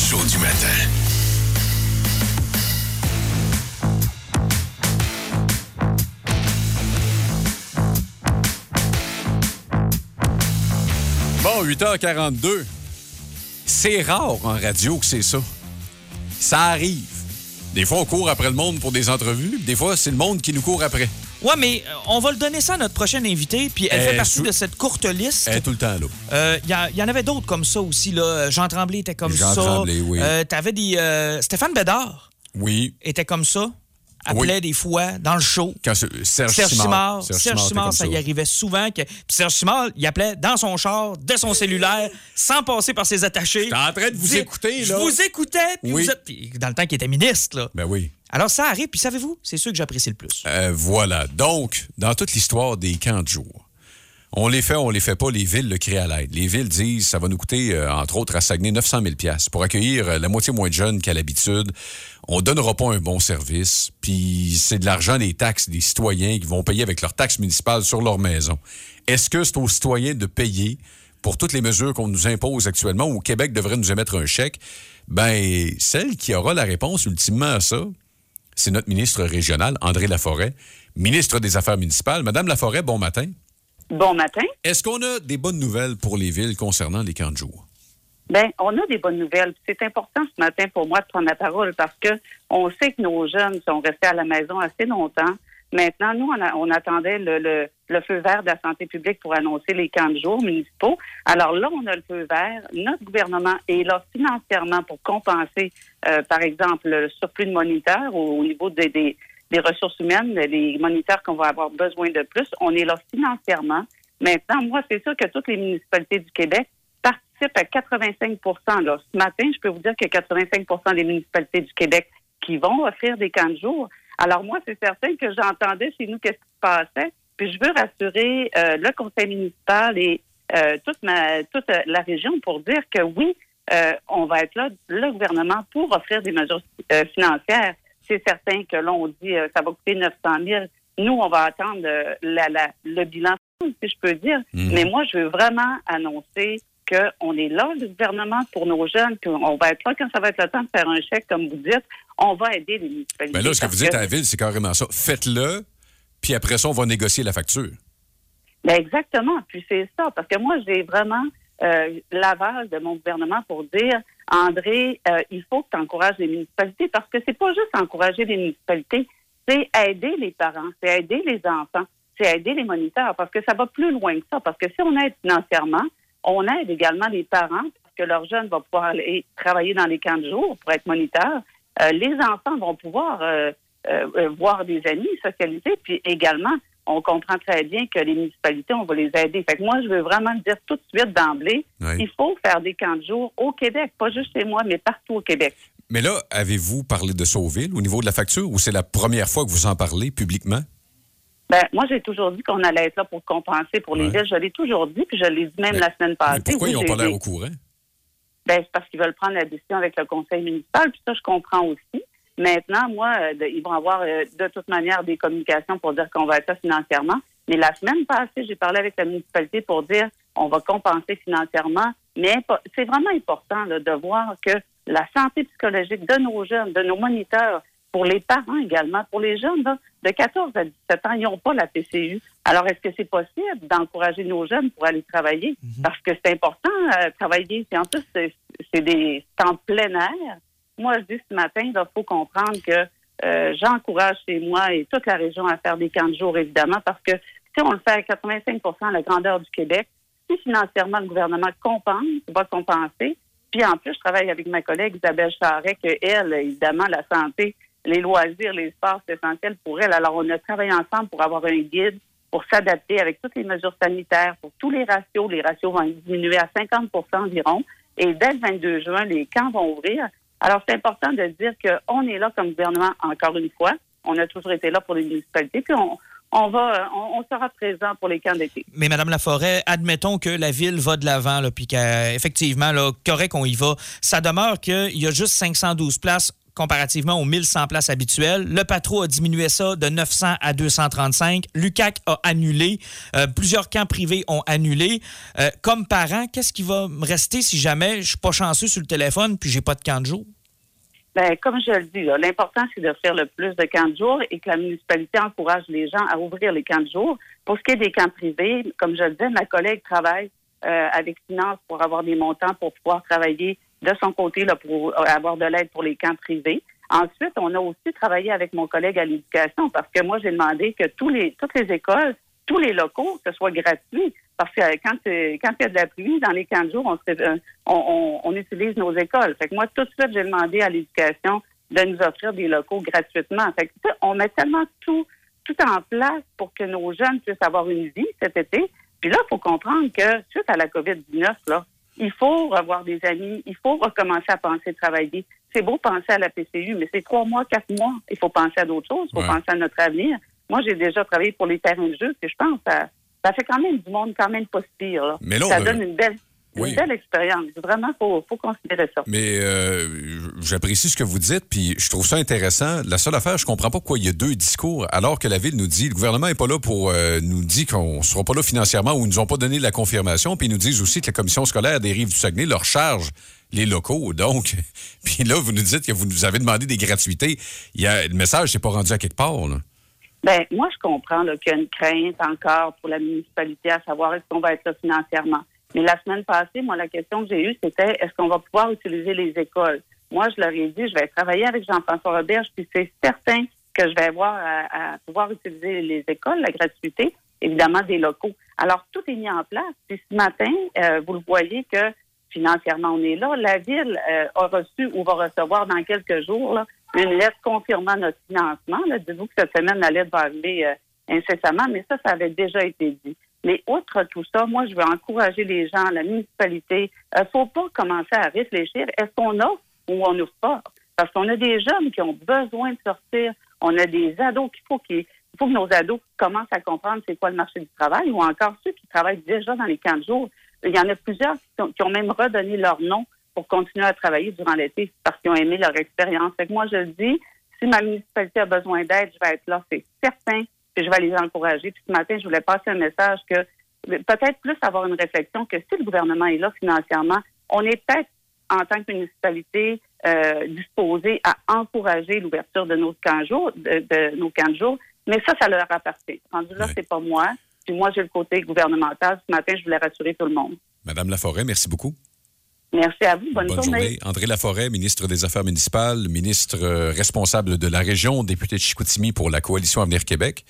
show du matin. Bon, 8h42. C'est rare en radio que c'est ça. Ça arrive. Des fois, on court après le monde pour des entrevues. Des fois, c'est le monde qui nous court après. Ouais, mais on va le donner ça à notre prochaine invitée, puis elle fait partie de cette courte liste. Elle est tout le temps là. Il y en avait d'autres comme ça aussi, là. Jean Tremblay était comme ça. Jean Tremblay, oui. T'avais des... Stéphane Bédard. Oui. Était comme ça. Appelait des fois dans le show. Quand Serge Simard, ça y arrivait souvent. Puis Serge Simard, il appelait dans son char, de son cellulaire, sans passer par ses attachés. J'étais en train de vous écouter, là. Je vous écoutais, puis vous êtes... Puis dans le temps qu'il était ministre, là. Ben oui. Alors, ça arrive, puis savez-vous, c'est ceux que j'apprécie le plus. Voilà. Donc, dans toute l'histoire des camps de jour, on les fait pas, les villes le créent à l'aide. Les villes disent, ça va nous coûter, entre autres, à Saguenay, 900 000 $ pour accueillir la moitié moins de jeunes qu'à l'habitude. On donnera pas un bon service, puis c'est de l'argent des taxes des citoyens qui vont payer avec leurs taxes municipales sur leur maison. Est-ce que c'est aux citoyens de payer pour toutes les mesures qu'on nous impose actuellement, où Québec devrait nous émettre un chèque? Ben, celle qui aura la réponse ultimement à ça, c'est notre ministre régional, André Laforêt, ministre des Affaires municipales. Madame Laforêt, bon matin. Bon matin. Est-ce qu'on a des bonnes nouvelles pour les villes concernant les camps de jour? Bien, on a des bonnes nouvelles. C'est important ce matin pour moi de prendre la parole parce que on sait que nos jeunes sont restés à la maison assez longtemps. Maintenant, nous, on attendait le feu vert de la santé publique pour annoncer les camps de jour municipaux. Alors là, on a le feu vert. Notre gouvernement est là financièrement pour compenser, par exemple, le surplus de moniteurs au niveau des ressources humaines, les moniteurs qu'on va avoir besoin de plus. On est là financièrement. Maintenant, moi, c'est sûr que toutes les municipalités du Québec participent à 85 %. Là. Ce matin, je peux vous dire qu'il y a 85 % des municipalités du Québec qui vont offrir des camps de jour. Alors moi, c'est certain que j'entendais chez nous qu'est-ce qui se passait. Puis je veux rassurer le conseil municipal et toute la région pour dire que oui, on va être là, le gouvernement, pour offrir des mesures financières. C'est certain que là, on dit ça va coûter 900 000. Nous, on va attendre le bilan, si je peux dire. Mais moi, je veux vraiment annoncer qu'on est là, le gouvernement, pour nos jeunes, qu'on va être là quand ça va être le temps de faire un chèque, comme vous dites. On va aider les municipalités. Mais là, ce que vous dites à la ville, c'est carrément ça. Faites-le, puis après ça, on va négocier la facture. Bien, exactement. Puis c'est ça, parce que moi, j'ai vraiment l'aval de mon gouvernement pour dire, André, il faut que tu encourages les municipalités, parce que c'est pas juste encourager les municipalités, c'est aider les parents, c'est aider les enfants, c'est aider les moniteurs, parce que ça va plus loin que ça. Parce que si on aide financièrement, on aide également les parents, parce que leurs jeunes vont pouvoir aller travailler dans les camps de jour pour être moniteurs. Les enfants vont pouvoir voir des amis, socialiser, puis également, on comprend très bien que les municipalités, on va les aider. Fait que moi, je veux vraiment le dire tout de suite d'emblée, il faut faire des camps de jour au Québec, pas juste chez moi, mais partout au Québec. Mais là, avez-vous parlé de Sauville au niveau de la facture, ou c'est la première fois que vous en parlez publiquement? Ben, moi, j'ai toujours dit qu'on allait être là pour compenser pour les villes. Je l'ai toujours dit, puis je l'ai dit même la semaine passée. Mais pourquoi ils n'ont pas l'air au courant? Ben, c'est parce qu'ils veulent prendre la décision avec le conseil municipal, puis ça, je comprends aussi. Maintenant, moi, ils vont avoir de toute manière des communications pour dire qu'on va être là financièrement. Mais la semaine passée, j'ai parlé avec la municipalité pour dire on va compenser financièrement. Mais c'est vraiment important là, de voir que la santé psychologique de nos jeunes, de nos moniteurs, pour les parents également, pour les jeunes là, de 14 à 17 ans, ils n'ont pas la PCU. Alors, est-ce que c'est possible d'encourager nos jeunes pour aller travailler? Parce que c'est important travailler. Et en plus, c'est en plein air. Moi, je dis ce matin, il faut comprendre que j'encourage chez moi et toute la région à faire des camps de jour, évidemment, parce que si on le fait à 85 % à la grandeur du Québec, si financièrement le gouvernement va compenser, puis en plus, je travaille avec ma collègue Isabelle Charret, qu'elle, évidemment, la santé, les loisirs, les sports, c'est essentiel pour elle. Alors, on a travaillé ensemble pour avoir un guide, pour s'adapter avec toutes les mesures sanitaires, pour tous les ratios. Les ratios vont diminuer à 50 % environ. Et dès le 22 juin, les camps vont ouvrir. Alors, c'est important de dire qu'on est là comme gouvernement, encore une fois. On a toujours été là pour les municipalités, puis on sera présent pour les camps d'été. Mais Mme Laforêt, admettons que la ville va de l'avant, là, puis qu'effectivement, là, correct, on y va. Ça demeure qu'il y a juste 512 places comparativement aux 1100 places habituelles. Le Patro a diminué ça de 900 à 235. L'UQAC a annulé. Plusieurs camps privés ont annulé. Comme parent, qu'est-ce qui va me rester si jamais je suis pas chanceux sur le téléphone puis j'ai pas de camp de jour? Bien, comme je le dis, là, l'important, c'est d'offrir le plus de camps de jour et que la municipalité encourage les gens à ouvrir les camps de jour. Pour ce qui est des camps privés, comme je le disais, ma collègue travaille avec Finance pour avoir des montants pour pouvoir travailler de son côté là, pour avoir de l'aide pour les camps privés. Ensuite, on a aussi travaillé avec mon collègue à l'éducation parce que moi, j'ai demandé que toutes les écoles, tous les locaux, ce soit gratuit. Parce que quand il y a de la pluie, dans les camps de jour, on utilise nos écoles. Fait que moi, tout de suite, j'ai demandé à l'éducation de nous offrir des locaux gratuitement. Fait que on met tellement tout en place pour que nos jeunes puissent avoir une vie cet été. Puis là, il faut comprendre que suite à la COVID-19, là, il faut revoir des amis, il faut recommencer à penser travailler. C'est beau penser à la PCU, mais c'est 3 mois, 4 mois. Il faut penser à d'autres choses, il faut penser à notre avenir. Moi, j'ai déjà travaillé pour les terrains de jeu, puis je pense que ça fait quand même du monde quand même pas si pire. Là. Mais là, ça donne une belle expérience. Vraiment, faut considérer ça. Mais j'apprécie ce que vous dites, puis je trouve ça intéressant. La seule affaire, je comprends pas pourquoi il y a 2 discours, alors que la Ville nous dit, le gouvernement n'est pas là pour nous dire qu'on ne sera pas là financièrement ou ils nous ont pas donné la confirmation, puis ils nous disent aussi que la commission scolaire des Rives-du-Saguenay leur charge les locaux. Donc, puis là, vous nous dites que vous nous avez demandé des gratuités. Le message s'est pas rendu à quelque part, là. Bien, moi, je comprends là, qu'il y a une crainte encore pour la municipalité à savoir est-ce qu'on va être là financièrement. Mais la semaine passée, moi, la question que j'ai eue, c'était est-ce qu'on va pouvoir utiliser les écoles? Moi, je leur ai dit, je vais travailler avec Jean-François Roberge, puis c'est certain que je vais avoir à pouvoir utiliser les écoles, la gratuité, évidemment, des locaux. Alors, tout est mis en place. Puis ce matin, vous le voyez que financièrement, on est là. La Ville a reçu ou va recevoir dans quelques jours là, une lettre confirmant notre financement. Là. Dites-vous que cette semaine, la lettre va arriver incessamment, mais ça avait déjà été dit. Mais outre tout ça, moi, je veux encourager les gens, la municipalité. Il ne faut pas commencer à réfléchir. Est-ce qu'on offre ou on n'offre pas? Parce qu'on a des jeunes qui ont besoin de sortir. On a des ados il faut que nos ados commencent à comprendre c'est quoi le marché du travail ou encore ceux qui travaillent déjà dans les camps de jour. Il y en a plusieurs qui ont même redonné leur nom pour continuer à travailler durant l'été parce qu'ils ont aimé leur expérience. Fait que moi, je le dis, si ma municipalité a besoin d'aide, je vais être là, c'est certain, que je vais les encourager. Puis ce matin, je voulais passer un message que peut-être plus avoir une réflexion que si le gouvernement est là financièrement, on est peut-être, en tant que municipalité, disposé à encourager l'ouverture de nos camps de jour, mais ça leur appartient. Rendu là, c'est pas moi. Puis moi, j'ai le côté gouvernemental. Ce matin, je voulais rassurer tout le monde. Madame Laforêt, merci beaucoup. Merci à vous. Bonne journée. André Laforêt, ministre des Affaires municipales, ministre responsable de la région, député de Chicoutimi pour la Coalition Avenir Québec.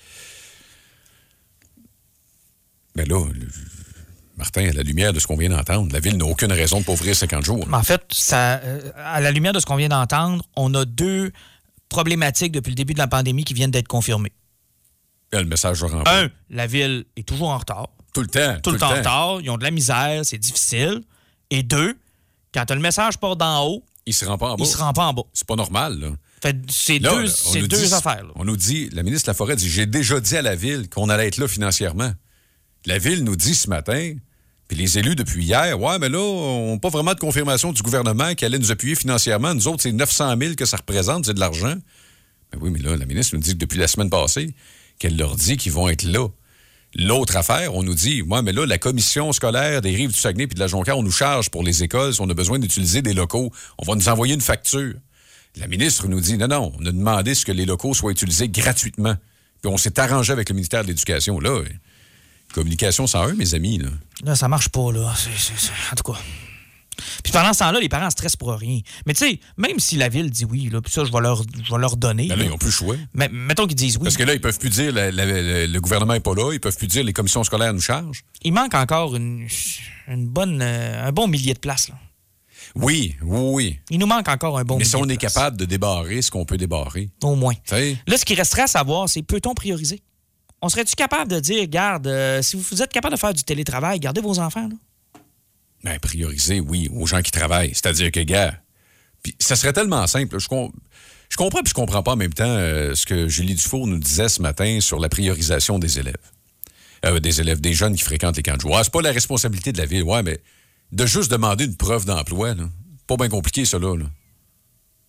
Mais là, Martin, à la lumière de ce qu'on vient d'entendre, la Ville n'a aucune raison de pas ouvrir 50 jours. En fait, à la lumière de ce qu'on vient d'entendre, on a 2 problématiques depuis le début de la pandémie qui viennent d'être confirmées. Le message va remplir. 1, la Ville est toujours en retard. Tout le temps. Tout le temps en retard. Ils ont de la misère, c'est difficile. Et 2, quand le message part d'en haut, il se rend pas en bas. Il se rend pas en bas. C'est pas normal, là. Fait, c'est deux affaires. Là. On nous dit, la ministre Laforêt dit, j'ai déjà dit à la Ville qu'on allait être là financièrement. La Ville nous dit ce matin, puis les élus depuis hier, ouais, mais là, on n'a pas vraiment de confirmation du gouvernement qui allait nous appuyer financièrement. Nous autres, c'est 900 000 que ça représente, c'est de l'argent. Ben oui, mais là, la ministre nous dit que depuis la semaine passée, qu'elle leur dit qu'ils vont être là. L'autre affaire, on nous dit, ouais, mais là, la commission scolaire des Rives-du-Saguenay puis de la Jonquière, on nous charge pour les écoles si on a besoin d'utiliser des locaux. On va nous envoyer une facture. La ministre nous dit, non, on a demandé ce que les locaux soient utilisés gratuitement. Puis on s'est arrangé avec le ministère de l'Éducation. Là, communication 101, mes amis. Là, ça marche pas, là. En tout cas. Puis pendant ce temps-là, les parents stressent pour rien. Mais tu sais, même si la Ville dit oui, là, puis ça, je vais leur donner. Ben là, ils n'ont plus le choix. Mais mettons qu'ils disent oui. Parce que là, ils peuvent plus dire le gouvernement n'est pas là, ils peuvent plus dire les commissions scolaires nous chargent. Il manque encore un bon millier de places, là. Oui. Il nous manque encore un bon millier de places. Mais si on est capable de débarrer ce qu'on peut débarrer. Au moins. T'sais? Là, ce qui resterait à savoir, c'est peut-on prioriser? On serait-tu capable de dire, regarde, si vous êtes capable de faire du télétravail, gardez vos enfants, là? Bien, prioriser, oui, aux gens qui travaillent. C'est-à-dire que, gars, puis ça serait tellement simple. Je comprends puis je comprends pas en même temps ce que Julie Dufour nous disait ce matin sur la priorisation des élèves. Des jeunes qui fréquentent les camps de jour. C'est pas la responsabilité de la Ville, ouais, mais de juste demander une preuve d'emploi, là. Pas bien compliqué, ça, là.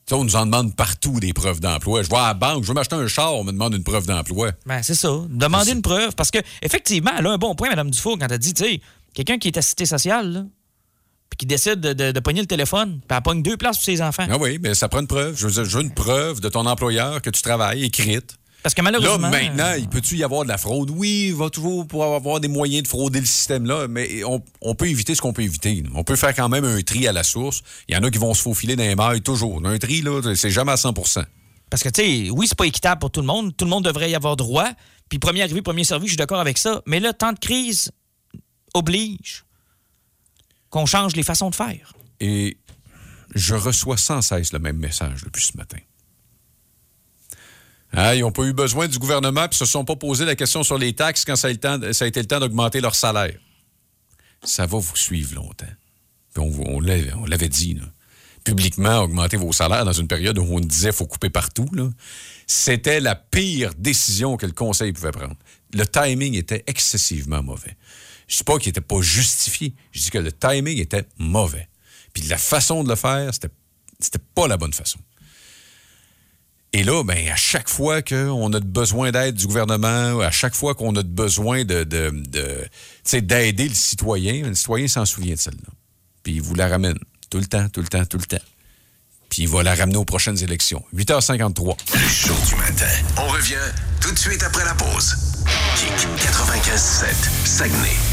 T'sais, on nous en demande partout des preuves d'emploi. Je vais à la banque, je veux m'acheter un char, on me demande une preuve d'emploi. Ben, c'est ça. Demander une preuve. Parce que effectivement, elle a un bon point, Mme Dufour, quand elle dit, tu sais, quelqu'un qui est assisté social, là, puis qui décide de pogner le téléphone, puis elle pogne 2 places pour ses enfants. Ah oui, mais ça prend une preuve. Je veux une preuve de ton employeur que tu travailles, écrite. Parce que malheureusement... Là, maintenant, il peut-tu y avoir de la fraude? Oui, il va toujours pouvoir avoir des moyens de frauder le système-là, mais on peut éviter ce qu'on peut éviter. On peut faire quand même un tri à la source. Il y en a qui vont se faufiler dans les mailles toujours. Un tri, là, c'est jamais à 100%. Parce que, tu sais, oui, c'est pas équitable pour tout le monde. Tout le monde devrait y avoir droit. Puis premier arrivé, premier servi, je suis d'accord avec ça. Mais là, temps de crise oblige qu'on change les façons de faire. Et je reçois sans cesse le même message depuis ce matin. Ils n'ont pas eu besoin du gouvernement puis se sont pas posé la question sur les taxes quand ça a été le temps d'augmenter leur salaire. Ça va vous suivre longtemps. Puis on l'avait dit, là. Publiquement, augmenter vos salaires dans une période où on disait qu'il faut couper partout, là, c'était la pire décision que le Conseil pouvait prendre. Le timing était excessivement mauvais. Je ne dis pas qu'il n'était pas justifié. Je dis que le timing était mauvais. Puis la façon de le faire, c'était pas la bonne façon. Et là, ben, à chaque fois qu'on a besoin d'aide du gouvernement, à chaque fois qu'on a besoin d'aider le citoyen s'en souvient de celle-là. Puis il vous la ramène tout le temps. Puis il va la ramener aux prochaines élections. 8h53. Le show du matin. On revient tout de suite après la pause. Kick 95.7, Saguenay.